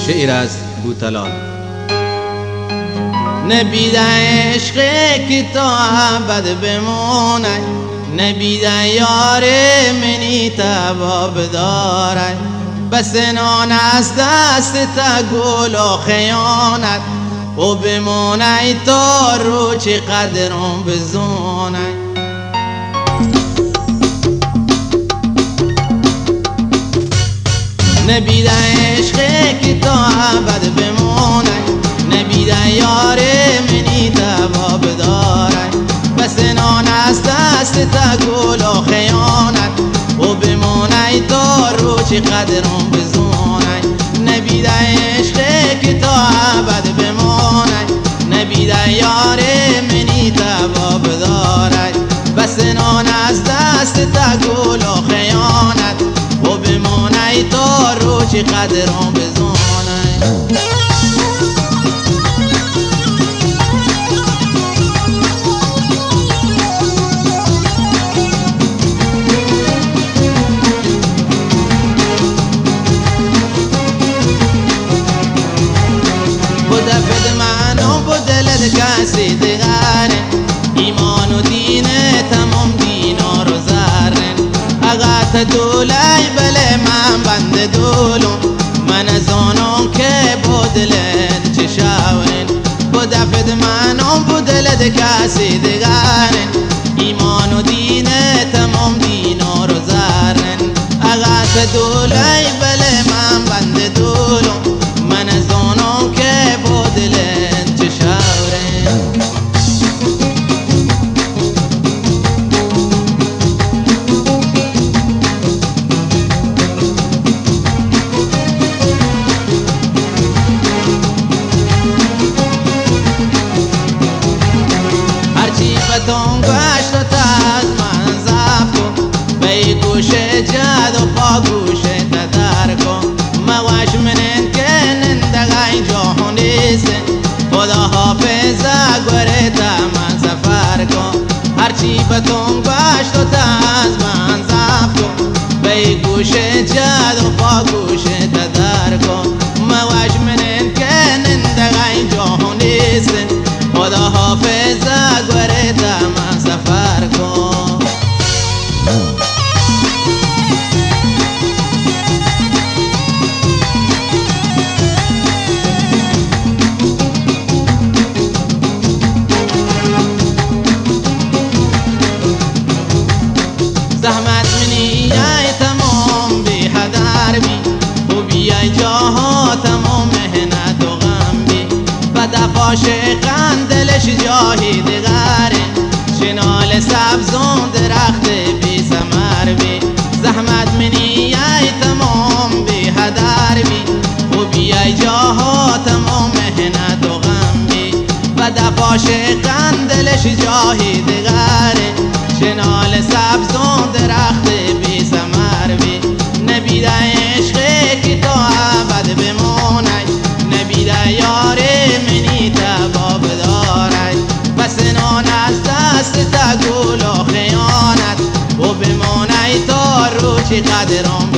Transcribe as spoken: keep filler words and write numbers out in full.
شعر از بوطلال. نبیده عشق که تا ابد بمونه، نبیده یار منی تبا بداره، بس نان از دست تا گل و خیانت، و بمونه تا رو چه قدرم بزونه. نبیده عشق که تا ابد بمونه، نبیده یار منی تبا بداره، بس نان از دست تا گل و خیانت، و بمونه تا رو چه قدرم بزونه. نبیده عشق که تا ابد بمونه، نبیده یار منی تبا بداره، بس نان از دست تا گل و خیانت، و بمونه تا رو چه قدرم بزونه. کسی دیگره ایمان و دین تمام دینا رو زرن، اگه دولی بله من بند دولم، من از آنم که بودلت چشاورن، بودفد منم بودلت کسی دیگره ایمان و دین تمام دینا رو زرن، اگه دولی بله من بند دولم، من از آنم که بودلت چشاورن. تون گشت و تاز من زب کن، بی گوش جد و پا گوش تدر کن، مواش منن که نندگای جهانیسن، خدا حافظه گوره تا من سفر کن. هرچی بتون گشت و تاز من زب کن، بی گوش جد و پا گوش تدر کن، مواش منن که نندگای جهانیسن، خدا حافظه گوره تا من سفر کن. زحمت منی ای تمام بی هدر بی، و بیای جاها تمام مهنت و غم بی، بدفاش قندلش جاهی دیگره، شنال سبزون درخت بی ثمر بی. زحمت منی ای تمام بی هدر بی، و بیای جاها تمام مهنت و غم بی، بدفاش قندلش جاهی دیگره، شنال سبزون درخت بی ثمر بی. نبیده عشق که تا ابد بمونه، نبیده یار منی تبا بداره، بس نان از دست تا گل و خیانت، و بمونه تا رو چه قدرم